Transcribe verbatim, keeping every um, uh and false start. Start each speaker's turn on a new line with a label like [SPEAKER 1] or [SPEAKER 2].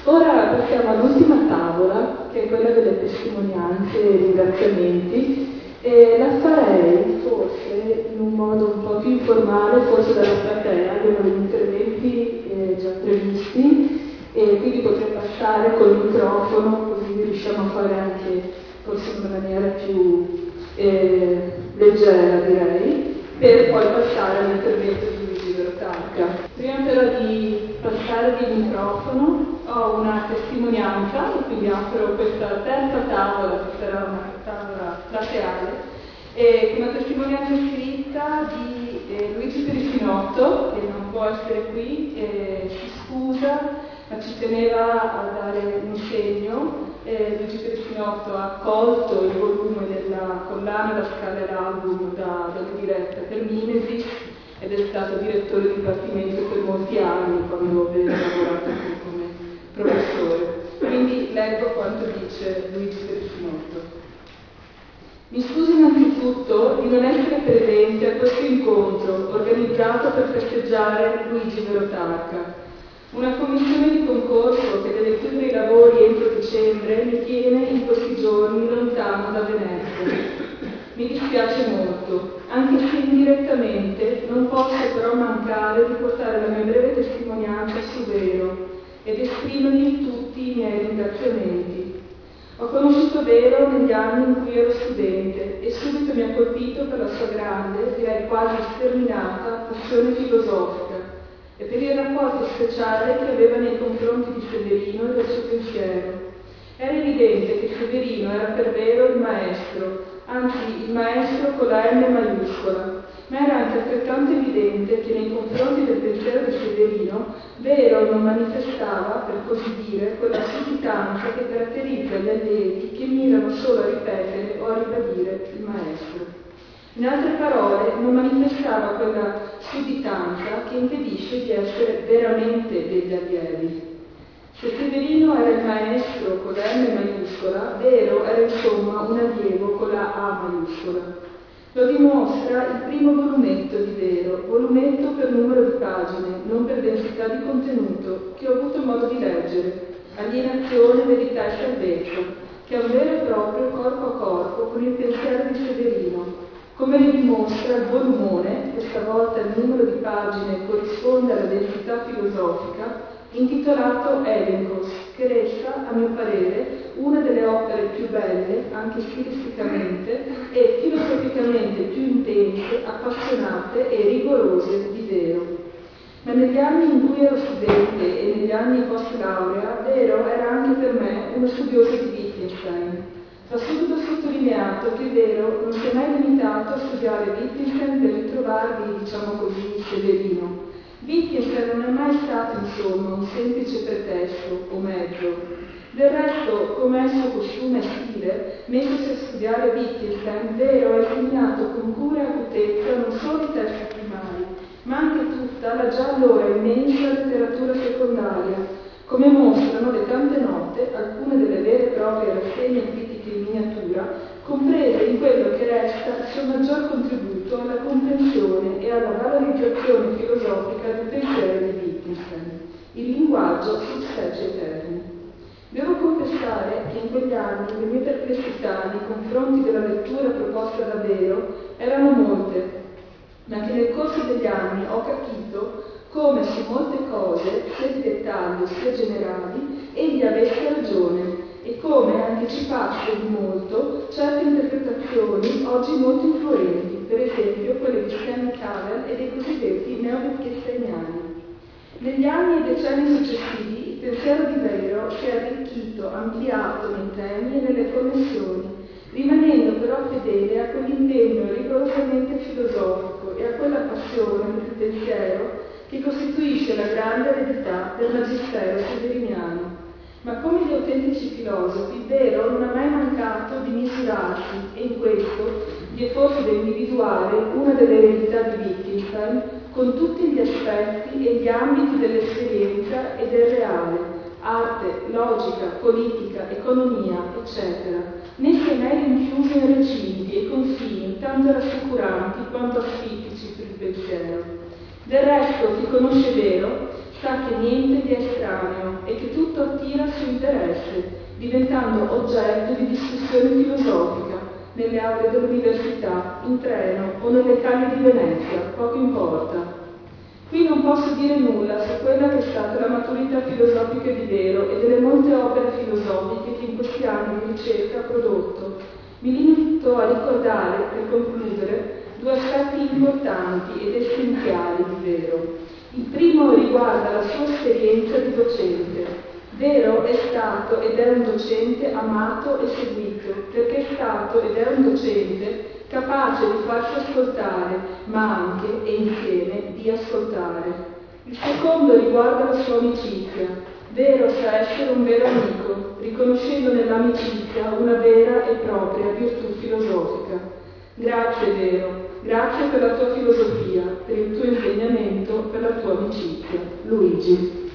[SPEAKER 1] Ora passiamo all'ultima tavola, che è quella delle testimonianze e ringraziamenti. E la farei forse in un modo un po' più informale, forse dalla platea, abbiamo degli interventi eh, già previsti, e quindi potrei passare col microfono, così riusciamo a fare anche forse in una maniera più eh, leggera, direi, per poi passare all'intervento di Luigi Grotarca. Prima però di passare il microfono ho una testimonianza, e quindi apro questa terza tavola, che sarà una tavola plateale, e una testimonianza scritta di eh, Luigi Perifinotto, che non può essere qui, eh, si scusa, ma ci teneva a dare un segno. Eh, Luigi Perifinotto ha accolto il volume della collana La Scala e l'album da, dalla diretta per Mimesis ed è stato direttore di dipartimento per molti anni quando aveva lavorato anche come professore. Quindi leggo quanto dice Luigi Perifinotto. Mi scuso innanzitutto di non essere presente a questo incontro organizzato per festeggiare Luigi Grotarca. Una commissione di concorso che deve chiudere i lavori entro dicembre mi tiene in questi giorni lontano da Venezia. Mi dispiace molto, anche se indirettamente non posso però mancare di portare la mia breve testimonianza su Vero ed esprimergli tutti i miei ringraziamenti. Ho conosciuto Vero negli anni in cui ero studente e subito mi ha colpito per la sua grande, direi quasi sterminata, passione filosofica e per il rapporto speciale che aveva nei confronti di Severino e del suo pensiero. Era evidente che Severino era per Vero il maestro, anzi il maestro con la M maiuscola, ma era anche altrettanto evidente che nei confronti del pensiero di Severino Vero non manifestava, per così dire, quella sudditanza che caratterizza gli allievi che mirano solo a ripetere o a ribadire il maestro. In altre parole, non manifestava quella sudditanza che impedisce di essere veramente degli allievi. Se Severino era il maestro con la M maiuscola, Vero era insomma un allievo con la A maiuscola. Lo dimostra il primo volumetto di Vero, volumetto per numero di pagine, non per densità di contenuto, che ho avuto modo di leggere, Alienazione, Verità e Salvezza, che è un vero e proprio corpo a corpo con il pensiero di Severino. Come vi dimostra il volumone, questa volta il numero di pagine corrisponde alla densità filosofica, intitolato Elencos, che resta, a mio parere, una delle opere più belle, anche stilisticamente, e filosoficamente più intense, appassionate e rigorose di Vero. Ma negli anni in cui ero studente e negli anni post laurea, Vero era anche per me uno studioso di Wittgenstein. Va subito sottolineato che Vero non si è mai limitato a studiare Wittgenstein per ritrovarvi, diciamo così, Severino. Wittgenstein non è mai stato, insomma, un semplice pretesto o mezzo. Del resto, come è il suo costume e stile, mettersi a studiare Wittgenstein, Vero ha esegnato con cura e acutezza non solo i testi primari, ma anche tutta la già allora immensa letteratura secondaria, come mostrano le tante note, alcune delle vere e proprie rassegne critiche in miniatura, comprese in quello che resta il suo maggior contributo alla comprensione e alla valorizzazione filosofica del pensiero di Wittgenstein, il linguaggio sul seggi eterni. Devo confessare che in quegli anni le mie perplessità nei confronti della lettura proposta da Vero erano molte, ma che nel corso degli anni ho capito come su molte cose, sia di dettaglio sia generali, egli avesse ragione e come anticipasse di molto certe interpretazioni oggi molto influenti, per esempio quelle di Stanley Cavell e dei cosiddetti neo-wittgensteiniani. Negli anni e decenni successivi il pensiero di Vero si è arricchito, ampliato nei temi e nelle connessioni, rimanendo però fedele a quell'impegno rigorosamente filosofico e a quella passione per il pensiero che costituisce la grande eredità del magistero severiniano. Ma come gli autentici filosofi, Vero non ha mai mancato di misurarsi, e in questo gli è forse da individuare una delle eredità di Wittgenstein con tutti gli aspetti e gli ambiti dell'esperienza e del reale, arte, logica, politica, economia, eccetera, né si è mai rinchiuso in recinti e confini tanto rassicuranti quanto asfittici per il pensiero. Del resto, chi conosce Vero sa che niente gli è estraneo e che tutto attira il suo interesse, diventando oggetto di discussione filosofica nelle aule dell'università, in treno o nelle calle di Venezia, poco importa. Qui non posso dire nulla su quella che è stata la maturità filosofica di Vero e delle molte opere filosofiche che in questi anni di ricerca ha prodotto. Mi limito a ricordare, per concludere, due aspetti importanti ed essenziali di Vero. Il primo riguarda la sua esperienza di docente. Vero è stato ed è un docente amato e seguito, perché è stato ed è un docente capace di farsi ascoltare, ma anche e insieme di ascoltare. Il secondo riguarda la sua amicizia. Vero sa essere un vero amico, riconoscendo nell'amicizia una vera e propria virtù filosofica. Grazie Vero, grazie per la tua filosofia, per il tuo insegnamento, per la tua amicizia. Luigi.